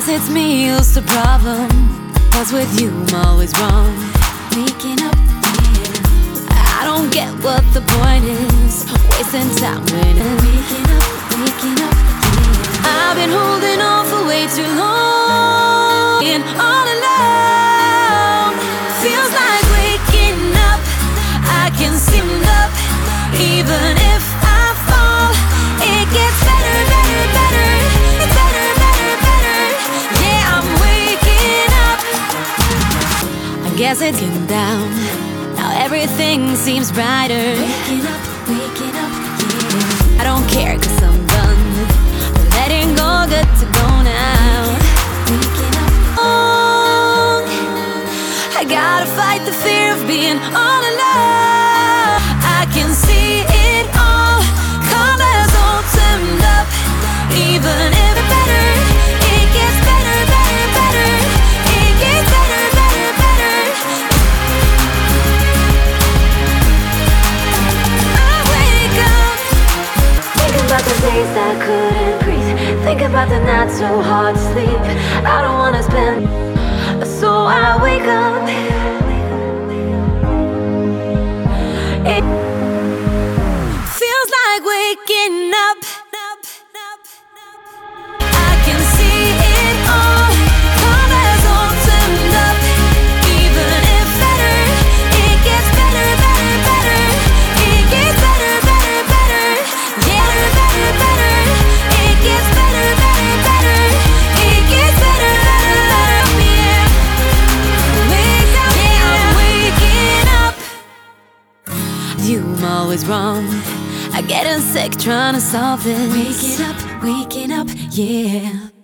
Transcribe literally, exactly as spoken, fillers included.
guess it's me who's the problem, 'cause with you I'm always wrong. Waking up, yeah. I don't get what the point is, wasting time when I'm waking up, waking up, yeah. I've been holding on for way too long, and all alone feels like waking up. I can stand up, even if I fall. It gets better, better, better. It's better, better, better. Yeah, I'm waking up. I guess it's getting down. Now everything seems brighter. Waking up, waking up, yeah. I don't care 'cause I'm done letting go, good to go now. Waking up, oh, I gotta fight the fear of being all alone. I can see it all, colors all turned up. Even if it's better, it gets better, better, better. It gets better, better, better. I wake up, thinking about the days that I couldn't breathe, thinking about the nights so hard to sleep. I don't wanna spend, so I wake up. It feels like waking up. I can see it all, colors all turned up. Even if better, it gets better, better, better. It gets better, better, better. Yeah, better, better. It gets better, better, better. It gets better, better, better. Yeah, wake up, yeah, I'm waking up. You, I'm always wrong. I getting sick trying to solve this. Waking up, waking up, yeah.